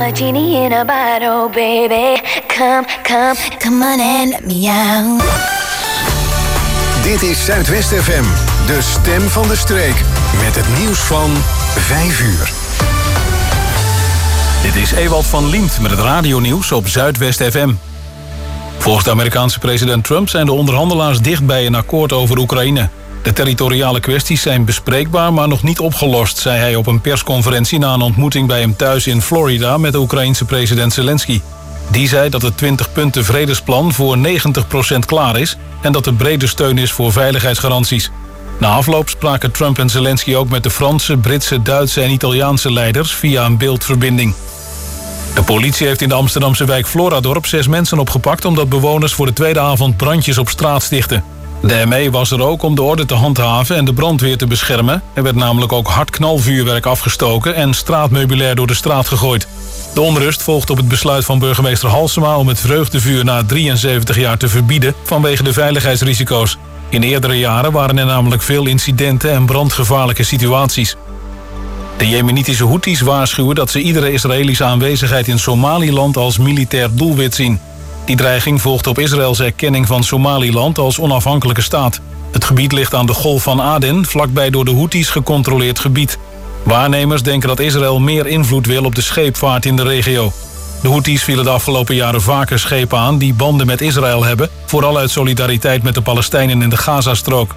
a genie in a bottle, baby. Come on and let me out. Dit is Zuidwest FM, de stem van de streek. Met het nieuws van 5 uur. Dit is Ewald van Liemt met het radionieuws op Zuidwest FM. Volgens de Amerikaanse president Trump zijn de onderhandelaars dicht bij een akkoord over Oekraïne. De territoriale kwesties zijn bespreekbaar, maar nog niet opgelost, zei hij op een persconferentie na een ontmoeting bij hem thuis in Florida met de Oekraïense president Zelensky. Die zei dat het 20-punten vredesplan voor 90% klaar is en dat er brede steun is voor veiligheidsgaranties. Na afloop spraken Trump en Zelensky ook met de Franse, Britse, Duitse en Italiaanse leiders via een beeldverbinding. De politie heeft in de Amsterdamse wijk Floradorp 6 mensen opgepakt omdat bewoners voor de tweede avond brandjes op straat stichtten. De ME was er ook om de orde te handhaven en de brandweer te beschermen. Er werd namelijk ook hard knalvuurwerk afgestoken en straatmeubilair door de straat gegooid. De onrust volgt op het besluit van burgemeester Halsema om het vreugdevuur na 73 jaar te verbieden vanwege de veiligheidsrisico's. In eerdere jaren waren er namelijk veel incidenten en brandgevaarlijke situaties. De Jemenitische Houthis waarschuwen dat ze iedere Israëlische aanwezigheid in Somaliland als militair doelwit zien. Die dreiging volgt op Israëls erkenning van Somaliland als onafhankelijke staat. Het gebied ligt aan de Golf van Aden, vlakbij door de Houthis gecontroleerd gebied. Waarnemers denken dat Israël meer invloed wil op de scheepvaart in de regio. De Houthis vielen de afgelopen jaren vaker schepen aan die banden met Israël hebben, vooral uit solidariteit met de Palestijnen in de Gazastrook.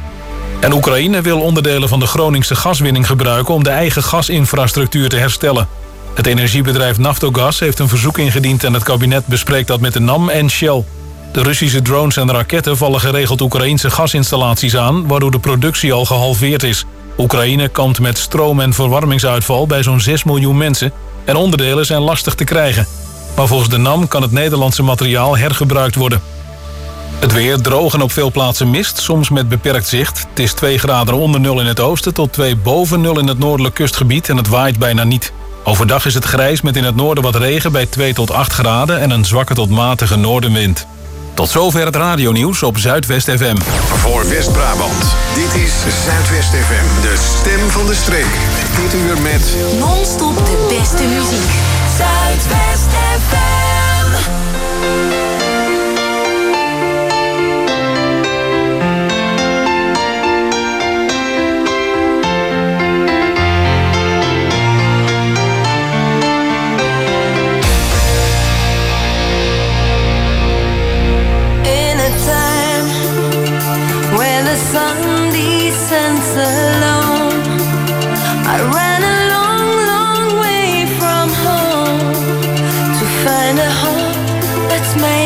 En Oekraïne wil onderdelen van de Groningse gaswinning gebruiken om de eigen gasinfrastructuur te herstellen. Het energiebedrijf Naftogaz heeft een verzoek ingediend en het kabinet bespreekt dat met de NAM en Shell. De Russische drones en raketten vallen geregeld Oekraïnse gasinstallaties aan, waardoor de productie al gehalveerd is. Oekraïne kampt met stroom- en verwarmingsuitval bij zo'n 6 miljoen mensen en onderdelen zijn lastig te krijgen. Maar volgens de NAM kan het Nederlandse materiaal hergebruikt worden. Het weer droog en op veel plaatsen mist, soms met beperkt zicht. Het is 2 graden onder 0 in het oosten tot 2 boven 0 in het noordelijk kustgebied en het waait bijna niet. Overdag is het grijs met in het noorden wat regen bij 2 tot 8 graden en een zwakke tot matige noordenwind. Tot zover het radionieuws op Zuidwest FM. Voor West-Brabant, dit is Zuidwest FM, de stem van de streek. Dit uur met Non-stop de beste muziek. Zuidwest FM. Sun descends alone. I ran a long, long way from home to find a home that's made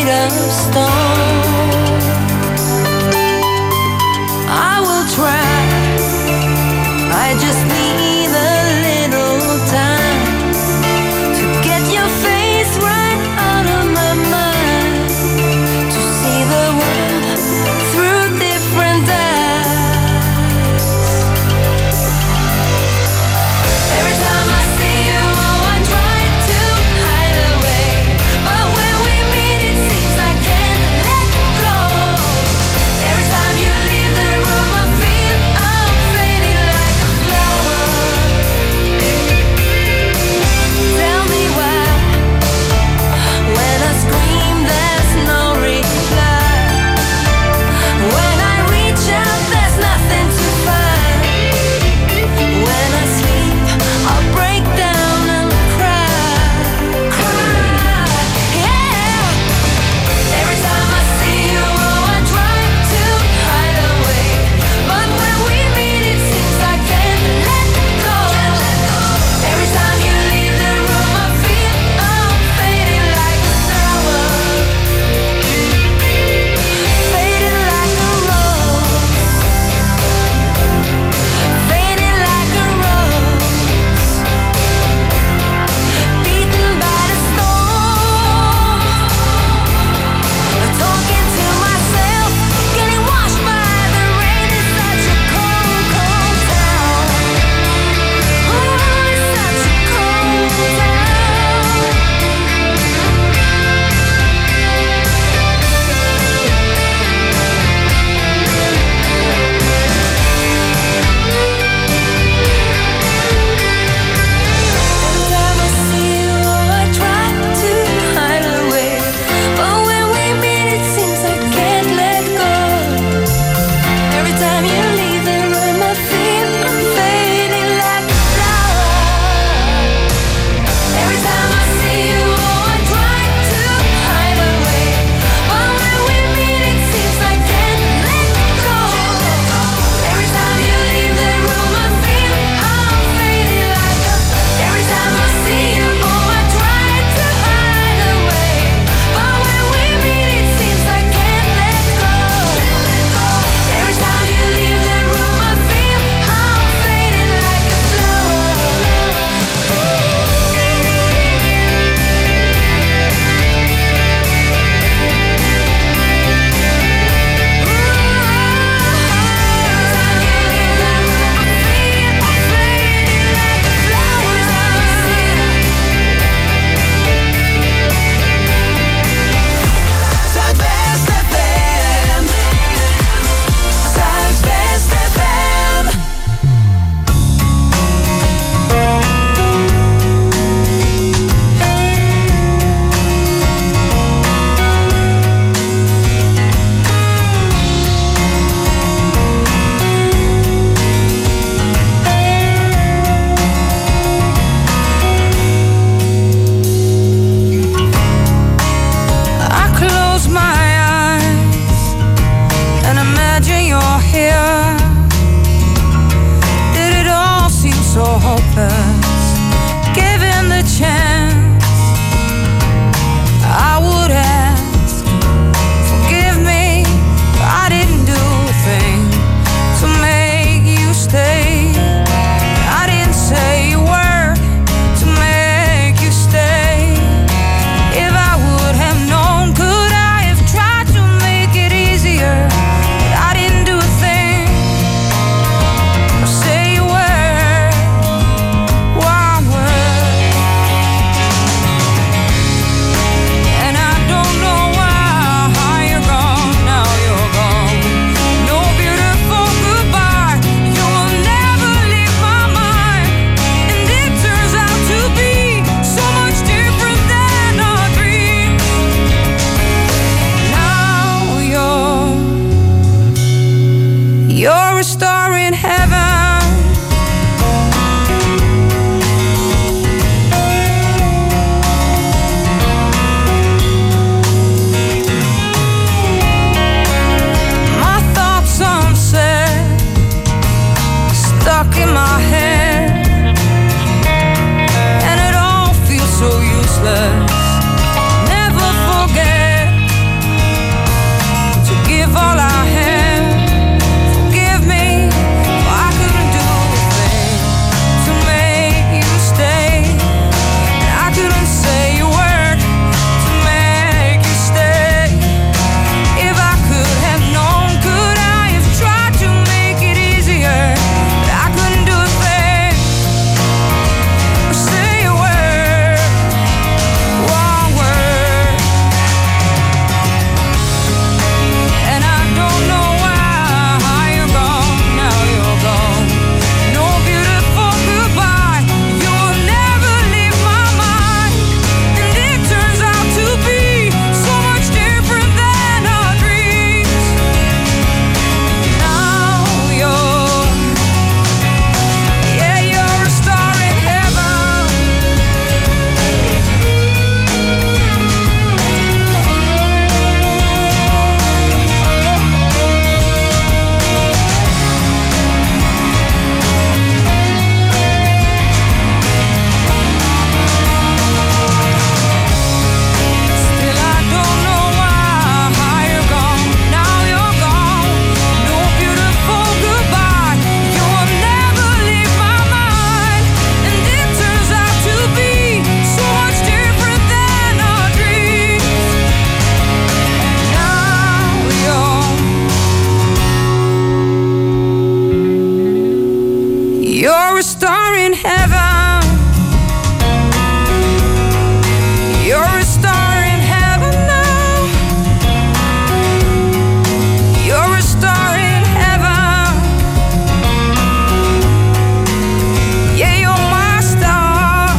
purpose. Given the chance, I would ask, forgive me, I didn't do a thing to make you stay. I didn't say a word to make you stay. If I would have known, could I have tried to make it easier? But I didn't do a thing or say a word, one word. And I don't know why you're gone, now you're gone. No beautiful goodbye, you will never leave my mind. And it turns out to be so much different than our dreams. Now you're a star in heaven. My thoughts unsaid, stuck in my head, and it all feels so useless. Never forget to give all I had. Forgive me, for I couldn't do a thing to make you stay. And I couldn't say a word to make you stay. If I could have known, could I have tried to make it easier? But I couldn't do a thing or say a word, one word. And I don't know why you're gone, now you're gone. No beautiful goodbye, you will never leave my mind. And it turns out to be so much different than our dreams. Now you're a star in heaven. Still I don't know why you're gone, now you're gone. No beautiful goodbye, you will never leave my mind. And it turns out to be so much different than our dreams. Now you're a star in heaven. You're a star in heaven now. You're a star in heaven. Yeah, you're my star.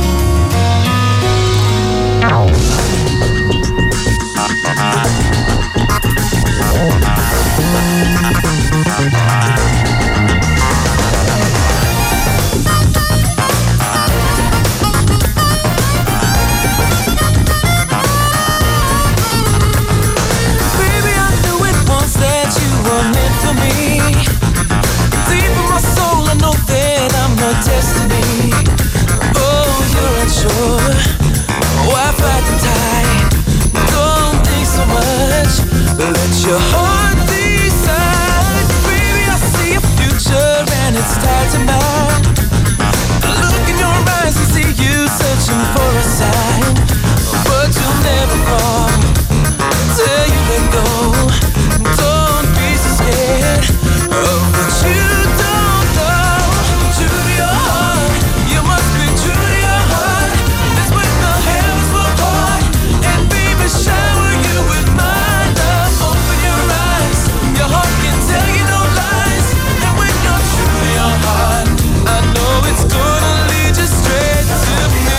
Baby, I knew it once that you were meant for me. Deep in my soul, I know that I'm your destiny. Oh, you're unsure. Why fight the tide? Don't think so much. Let your heart decide. Baby, I see a future and it's tied to mine. I look in your eyes and see you searching for a sign. But you'll never fall till you let go. Don't be so scared of what you don't know. True to your heart, you must be true to your heart. That's when the heavens will part. And baby, shower you with my love. Open your eyes, your heart can tell you no lies. And when you're true to your heart, I know it's gonna lead you straight to me.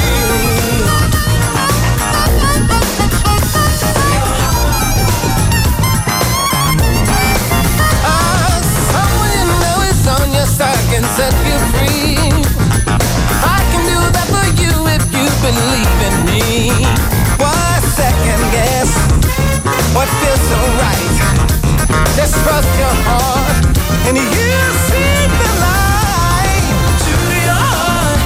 Someone you know is on your side can set you free. I can do that for you if you believe in me. Why second guess what feels so right? Just trust your heart and you see the light. To your heart,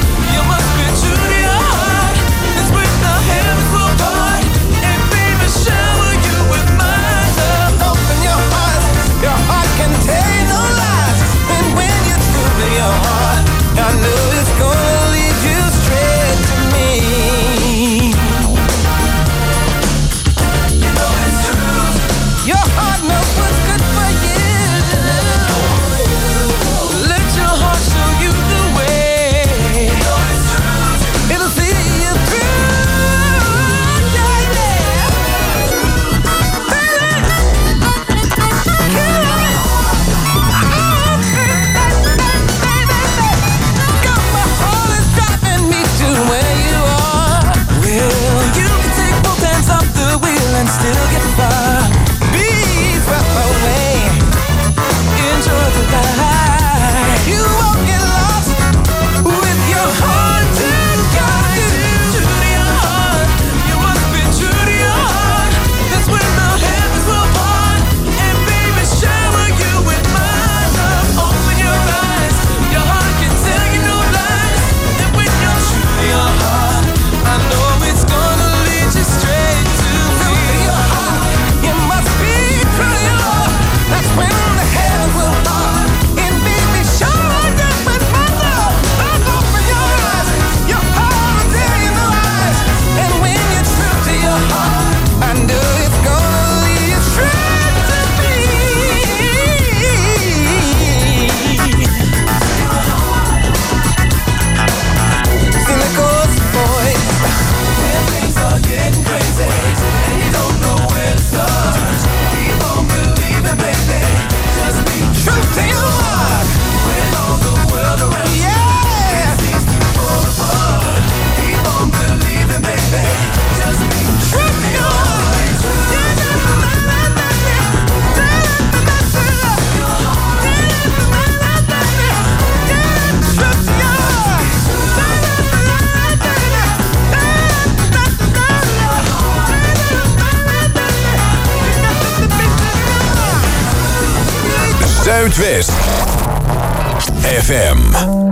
Zuidwest FM.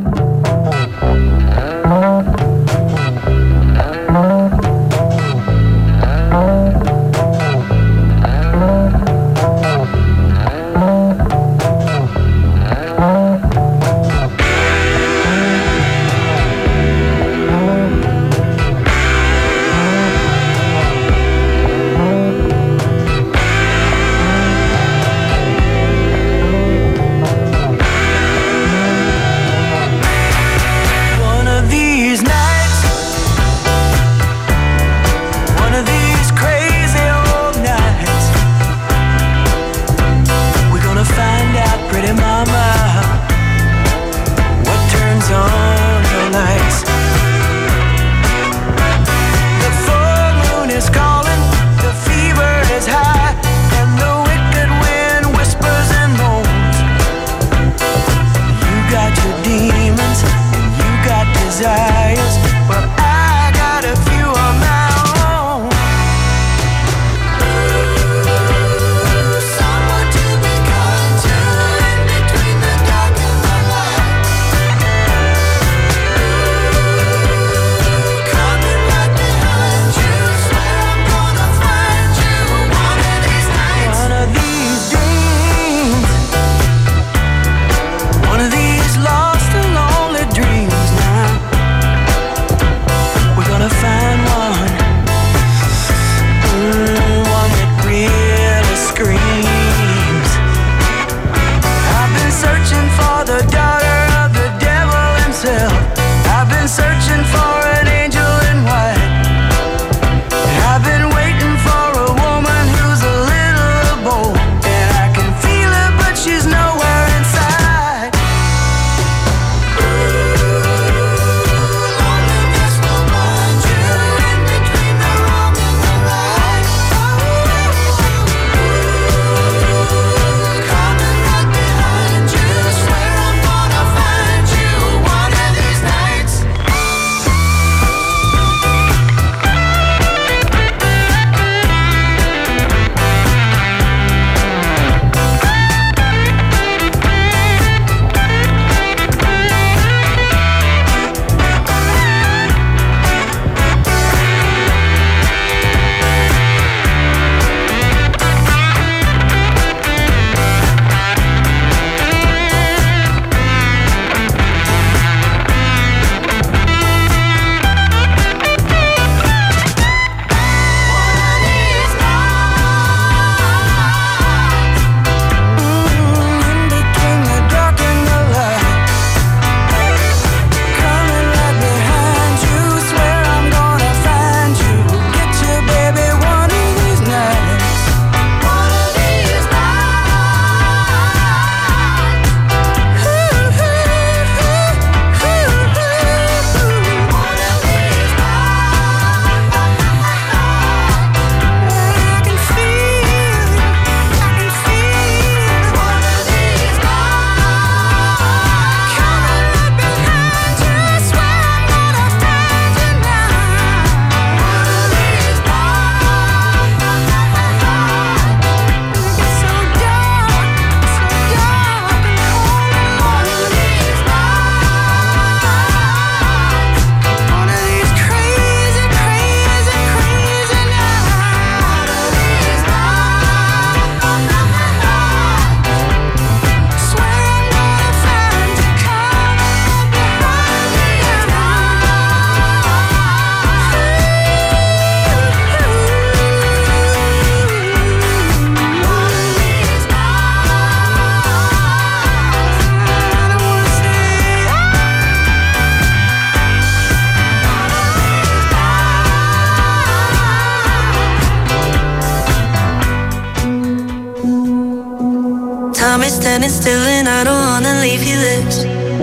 Time is standing still and I don't wanna leave your lips.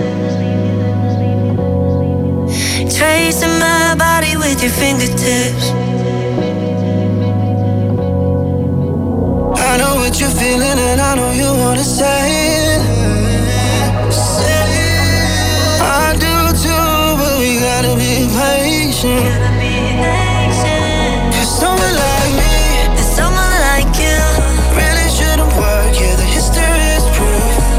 Tracing my body with your fingertips. I know what you're feeling and I know you wanna say it. I do too, but we gotta be patient. Cause someone like me There's someone like you really shouldn't work, yeah, the history is proof.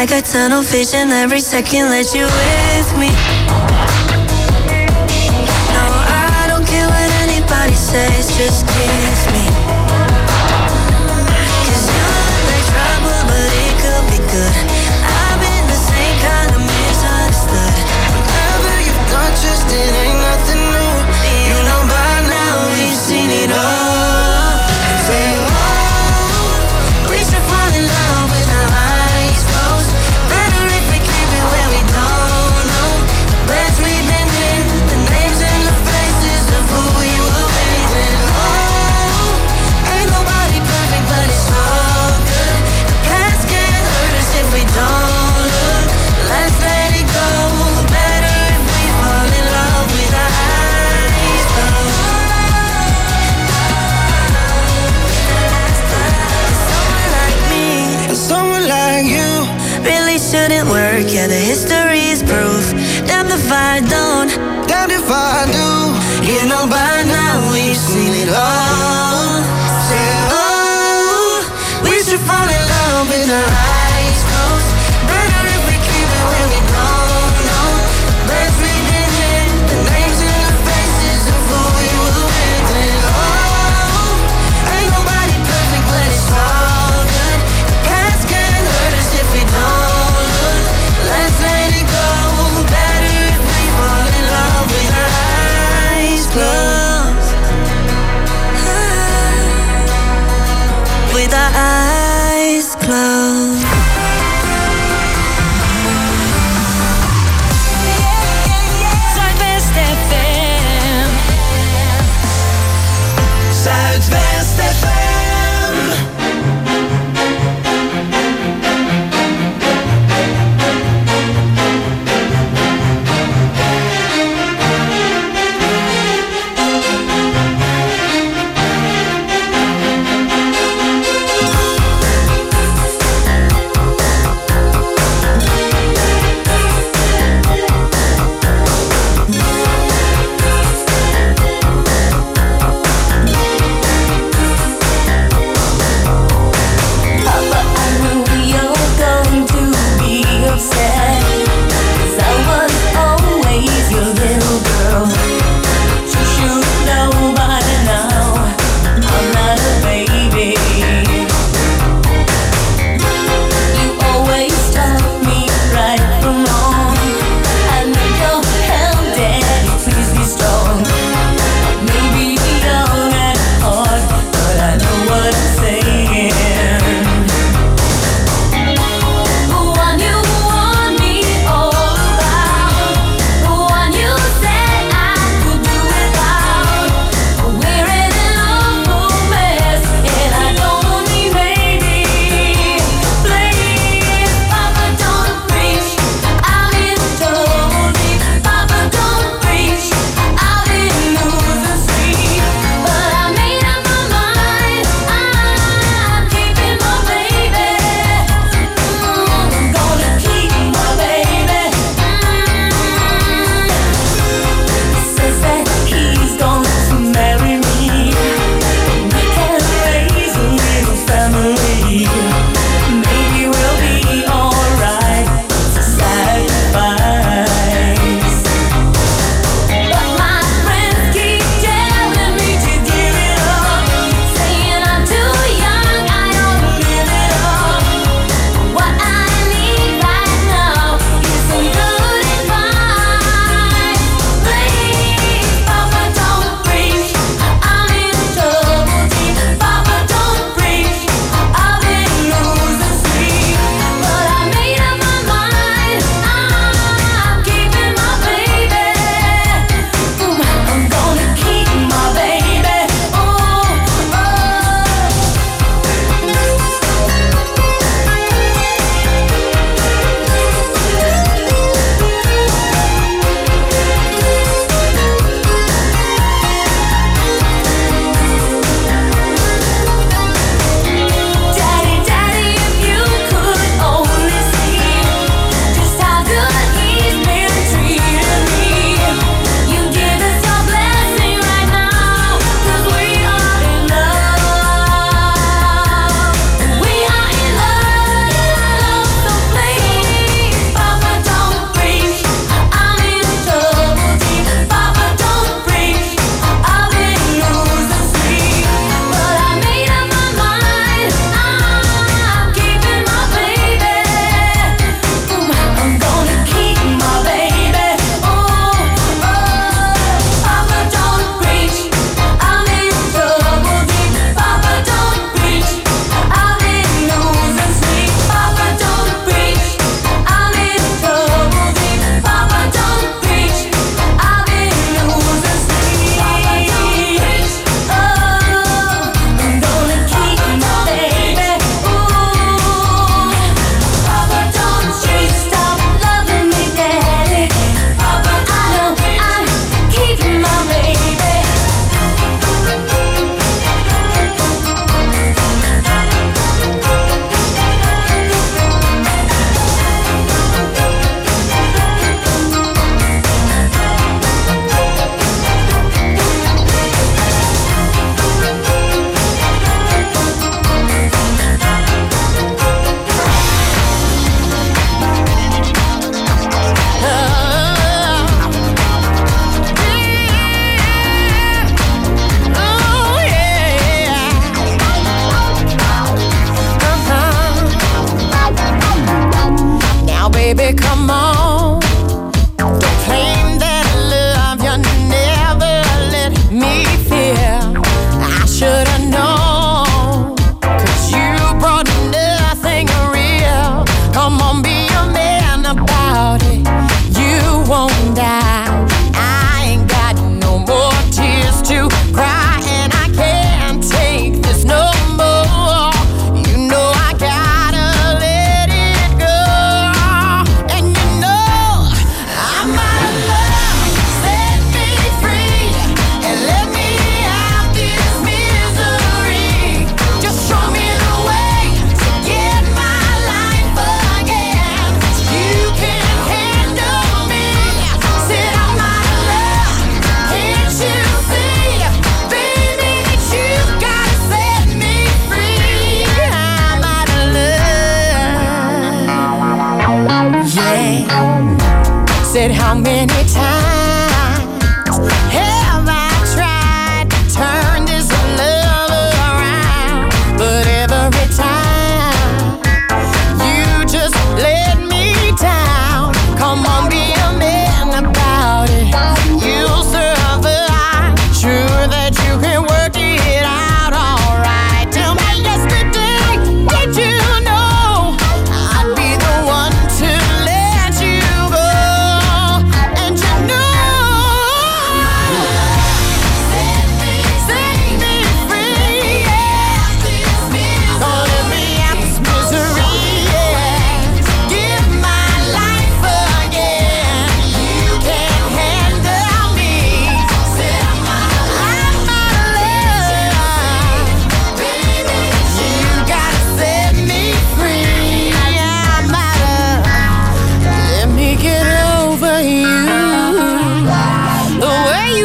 like a tunnel vision. Every second let you with me. No, I don't care what anybody says, just kiss me. Cause you look like trouble, but it could be good. I've been the same kind of misunderstood. Whatever you've done, just it ain't nothing new. You know by now we've seen it all. Say, oh, we should fall in love with our eyes closed. Better if we keep it where we don't know. The beds we've been in, the names and the faces of who we were with. Oh, ain't nobody perfect, but it's all good. The past can't hurt us if we don't look. Let's let it go. Better if we fall in love with our eyes closed. Someone like me and someone like you really shouldn't work. Yeah, the history's proof. Damn if I don't, damn if I do. You know by now we've seen it all. Say, oh, we should fall in love with our eyes closed. Better if we keep it where we don't know. Let's read in the names and the faces of who we were with. Oh, ain't nobody perfect, but it's all good. The past can't hurt us if we don't look. Let's let it go. Better if we fall in love with our eyes closed.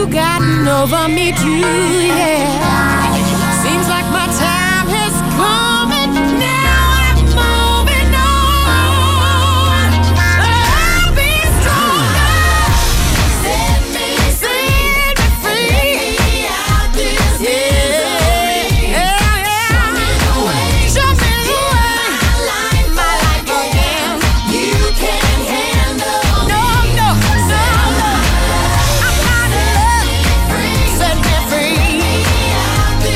you've gotten over me too, yeah. Seems like my time has come and now I'm moving on. I'll be stronger. Set me free. Out this misery. Show me the way. My life again. You can't handle me. No. I'm out of love. Set me free. Out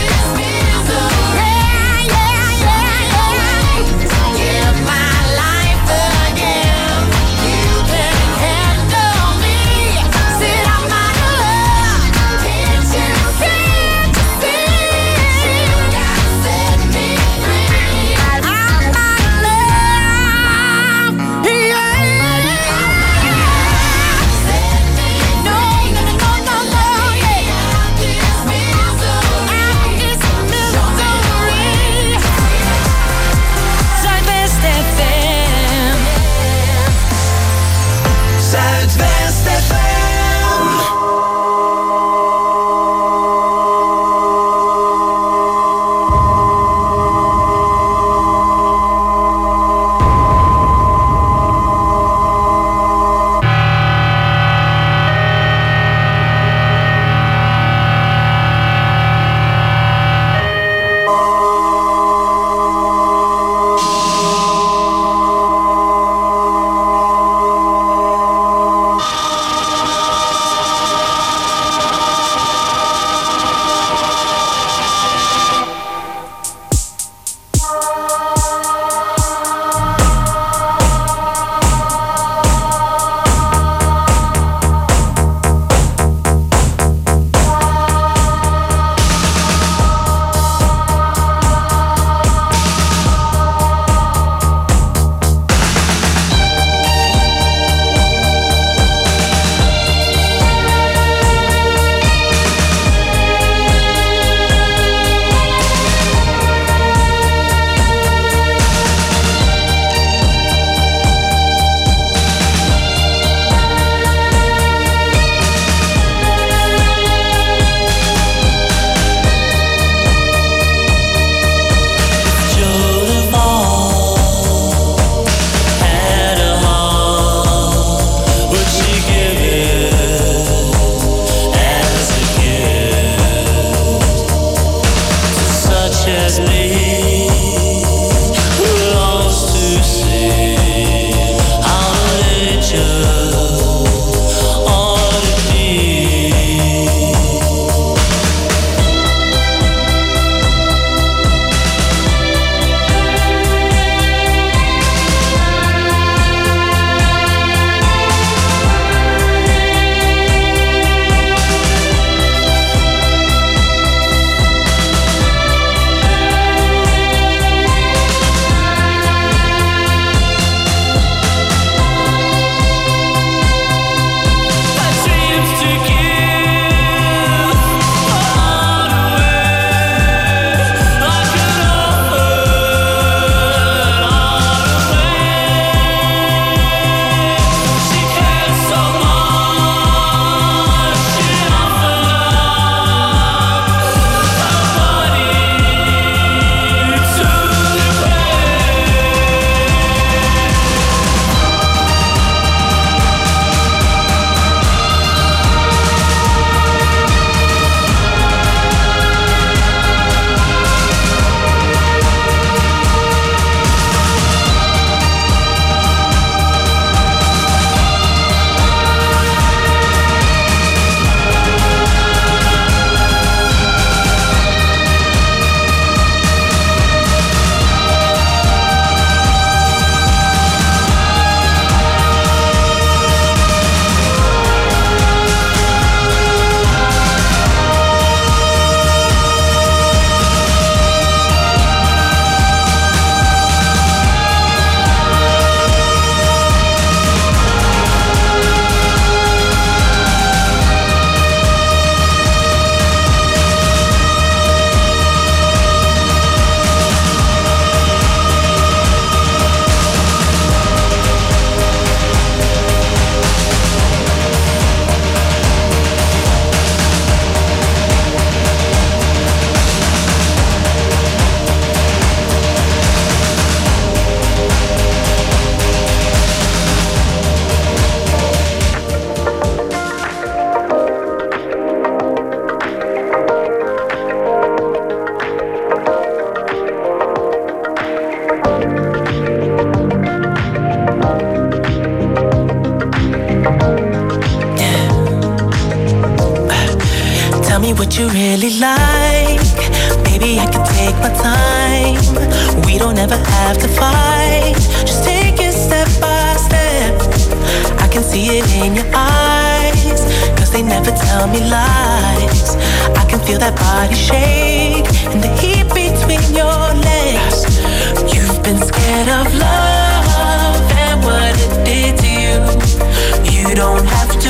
me what you really like. Baby, I can take my time. We don't ever have to fight. Just take it step by step. I can see it in your eyes, 'cause they never tell me lies. I can feel that body shake and the heat between your legs. You've been scared of love and what it did to you. You don't have to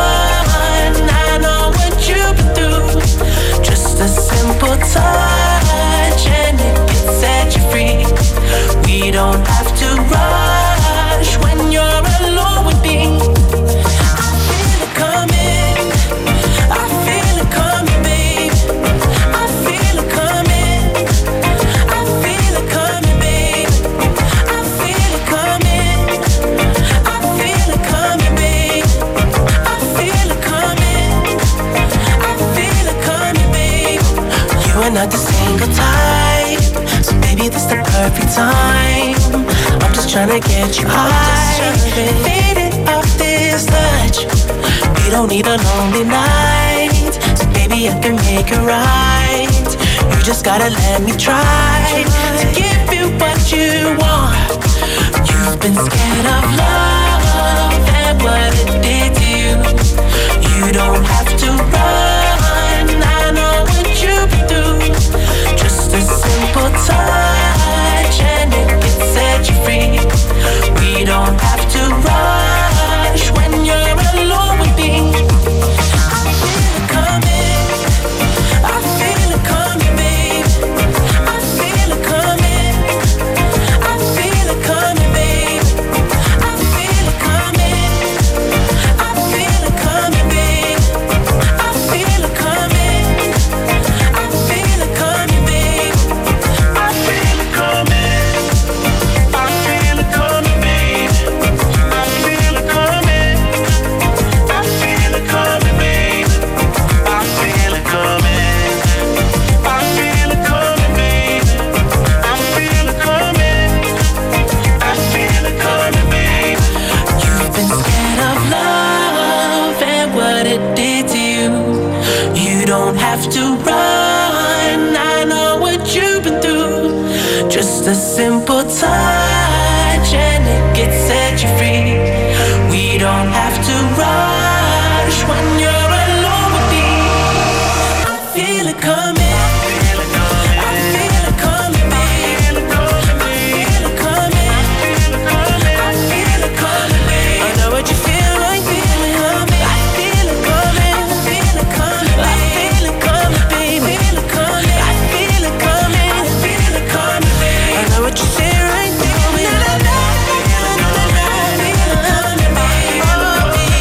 run, I know what you've been through. Just a simple touch and it can set you free. We don't have to rush when you're alone with me. I feel it coming, I feel it coming, babe. I feel it coming, I feel it coming, babe. I feel it coming, I feel it coming, babe. I feel it coming, I feel it coming, babe. You are not the single type, so baby this the perfect time. I'm just tryna get you high, faded off this touch. We don't need a lonely night, so baby I can make it right. You just gotta let me try to give you what you want. You've been scared of love and what it did to you. You don't have to run, I know what you've been through. Just a simple touch and it can set you free. We don't have to rush when you're alone with me. I feel it coming, I feel it coming, babe. I feel it coming, I feel it coming, babe. I feel it coming, I feel it coming, babe. I feel it coming, I feel it coming, babe. I feel it coming, I feel it coming, babe. I feel it coming, I feel it coming, babe. I feel it coming, I feel it coming, babe. I feel it coming, I feel it coming, babe. You've been scared of love and what it did to you. You don't have to run, I know what you've been through. Just a simple touch and it can set you free. We don't have to rush when you're alone with me. I feel it coming, I feel it coming, I feel it coming, babe. I feel it coming, I feel it coming, babe. I know what you feel like, feel it coming. I feel it coming, I feel it coming, I feel it coming, babe. I feel it coming, I feel it coming, I feel it coming, babe. I know what you feel right, feel it coming. I feel it coming, babe.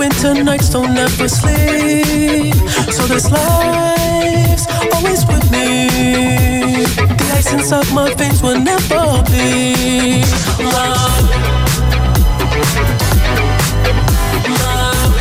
winter nights don't ever sleep. So this life's always with me. The ice inside my veins will never bleed. Love. Love.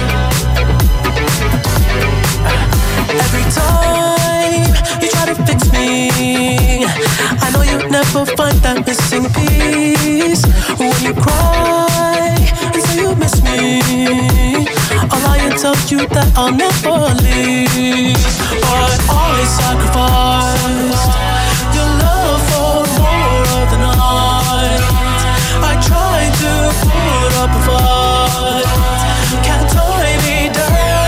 Every time you try to fix me, I know you'll never find that missing piece. When you cry and say you miss me, I'll lie and tell you that I'll never leave. But I sacrificed your love for more of the night. I tried to put up a fight, can't tie me down.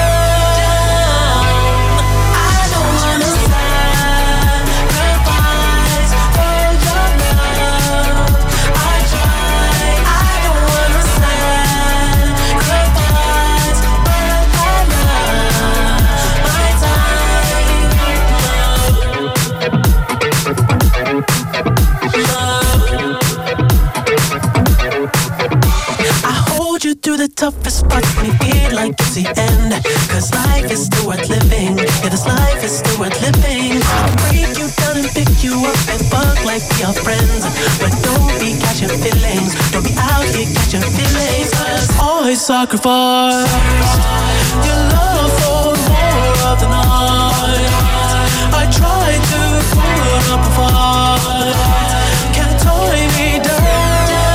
Through the toughest parts when you feel like it's the end. Cause life is still worth living. Yeah, this life is still worth living. I'll break you down and pick you up and fuck like we are friends. But don't be catching feelings. Don't be out here catching feelings. Cause I sacrifice your love for more of the night. I tried to put up a fight, can't tie me down.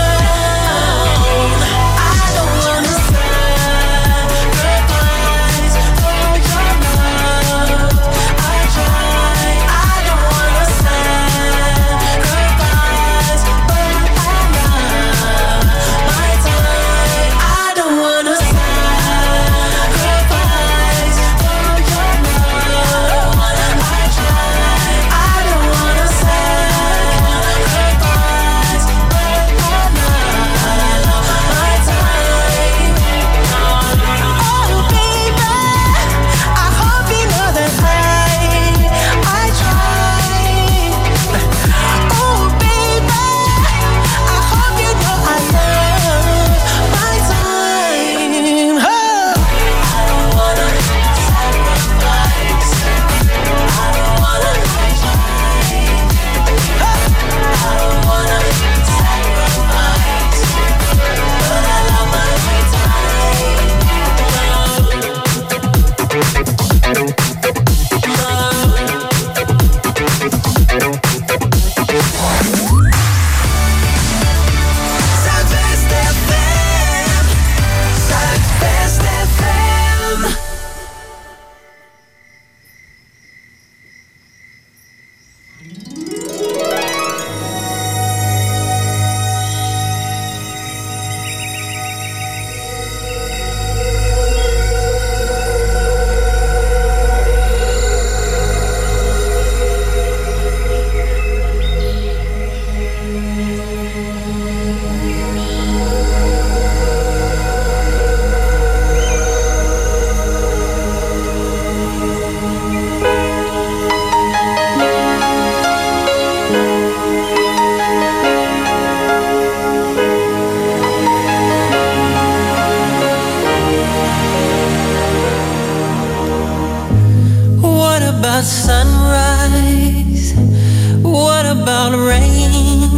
Sunrise, what about rain?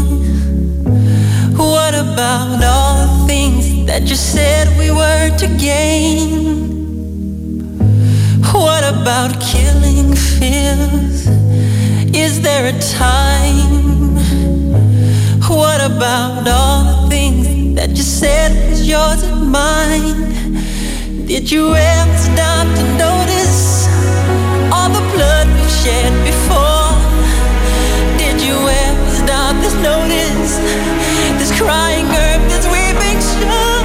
What about all the things that you said we were to gain? What about killing fears? Is there a time? What about all the things that you said was yours and mine? Did you ever stop to notice all the blood we've shed before? Did you ever stop to notice this crying earth, this weeping shore?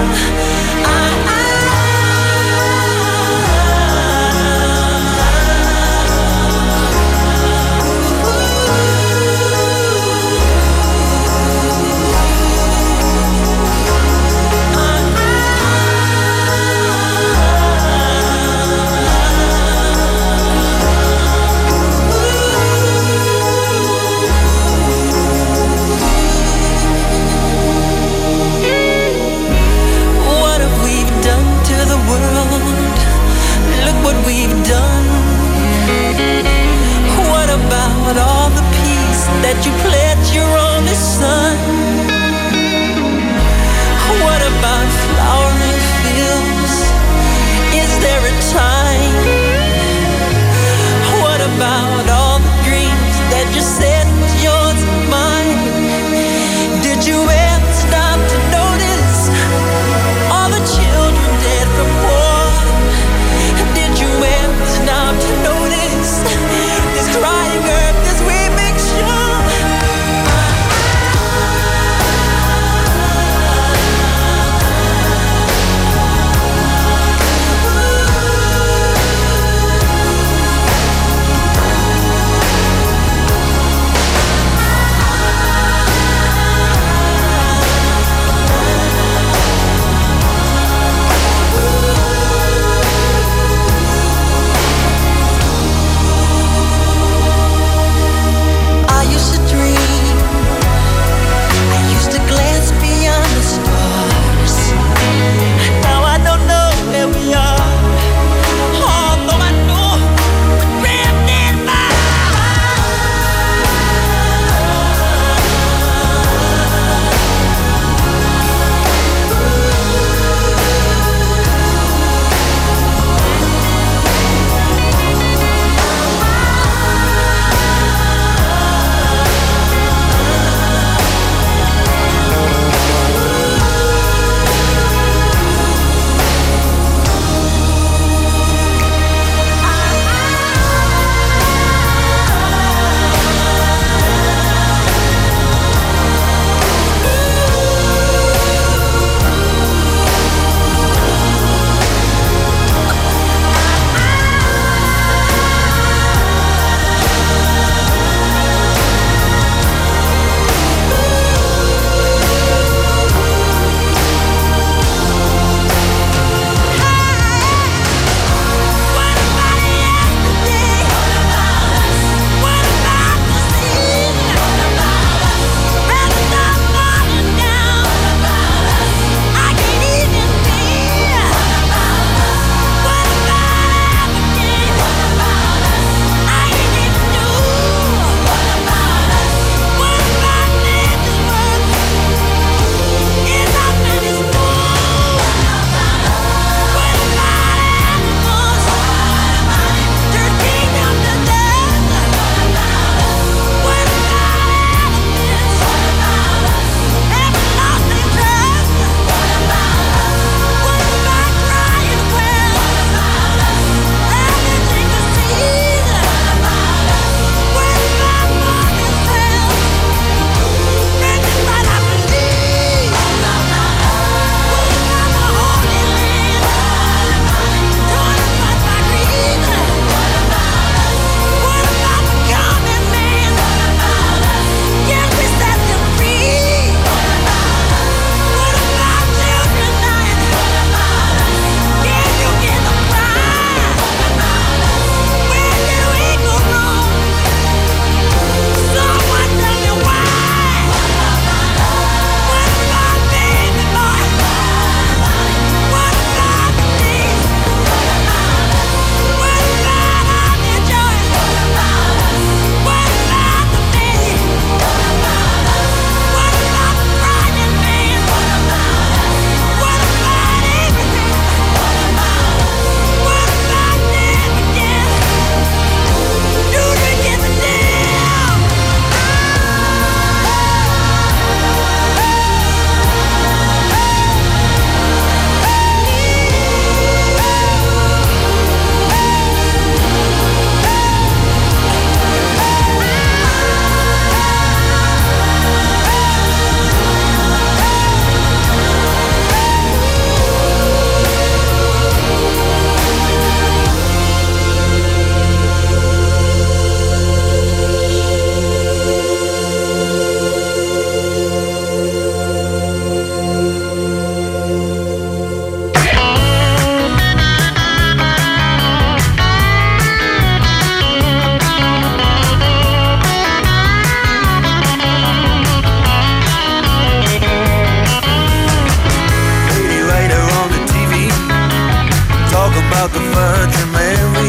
about the Virgin Mary.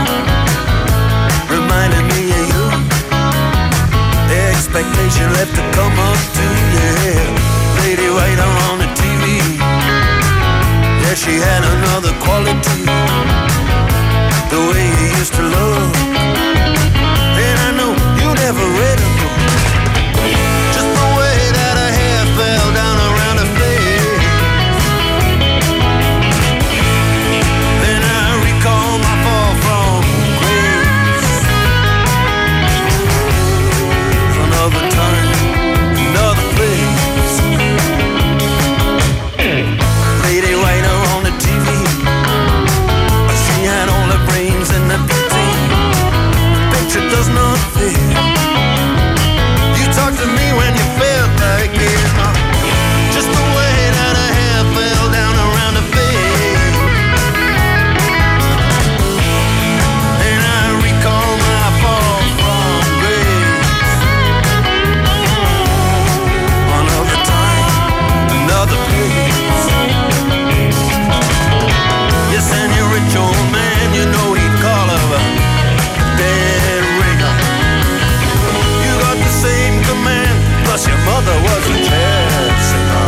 Reminded me of you. The expectation left to come up to, yeah. Lady waiter on the TV. Yeah, she had another quality. The way you used to look. And I know you never read a book. Just the way that her hair fell down around her face. Then I recall my fall from grace. Another time, another place. Lady waiter on the TV. She had all the brains and the beauty. The picture does not fit. You talked to me when you felt like it. Just the way that her hair fell down around her face. And I recall my fall from grace. Another time, another place. Yes, and your rich old man, you know he'd call her a dead ringer. You got the same command, plus your mother was a jazz singer.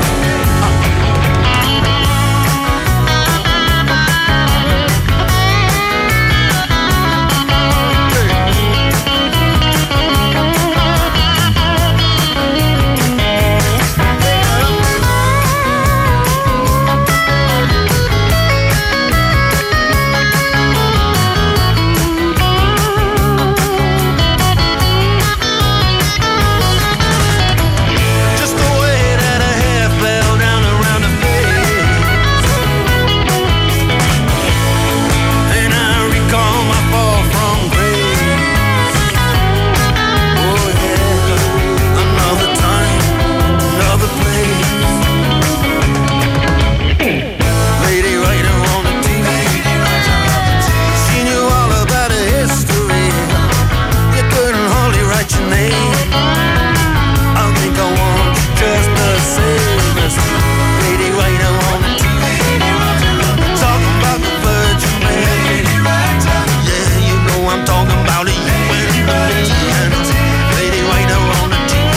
Just the way that her hair fell down around her face. And I recall my fall from grace. Oh yeah, another time, another place. Lady writer on the TV. She knew all about her history. You couldn't hardly write your name. I think I want you just the same as lady waiter on the TV. Talk about the Virgin Mary. Yeah, you know I'm talking about you and me. Lady waiter on the TV.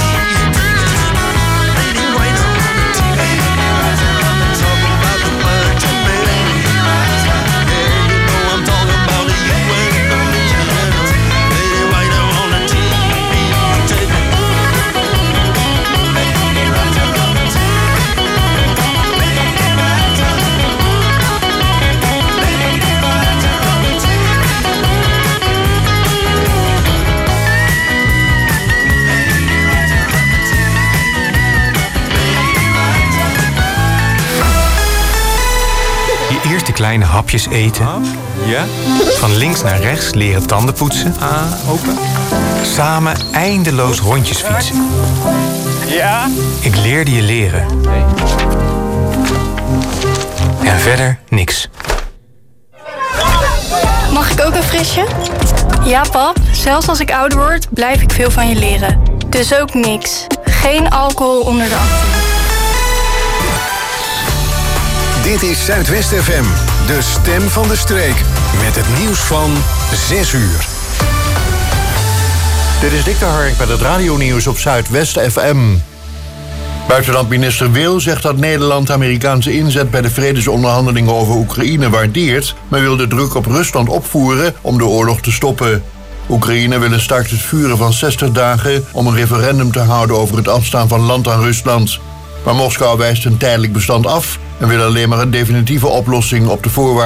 Lady waiter on the TV. Talking about the Virgin Mary. Yeah, you know I'm talking about you and me. Lady waiter on the TV. Take it. Je eerste kleine hapjes eten. Ja? Van links naar rechts leren tanden poetsen. Open. Samen eindeloos rondjes fietsen. Ja? Ik leerde je leren. Nee. En verder niks. Mag ik ook een frisje? Ja, pap. Zelfs als ik ouder word, blijf ik veel van je leren. Dus ook niks. Geen alcohol onder de 18. Dit is Zuidwest FM, de stem van de streek. Met het nieuws van 6 uur. Dit is Dick de Hark met het radionieuws op Zuidwest FM. Buitenlandminister Wil zegt dat Nederland de Amerikaanse inzet bij de vredesonderhandelingen over Oekraïne waardeert, maar wil de druk op Rusland opvoeren om de oorlog te stoppen. Oekraïne wil een start het vuren van 60 dagen om een referendum te houden over het afstaan van land aan Rusland. Maar Moskou wijst een tijdelijk bestand af en wil alleen maar een definitieve oplossing op de voorwaarden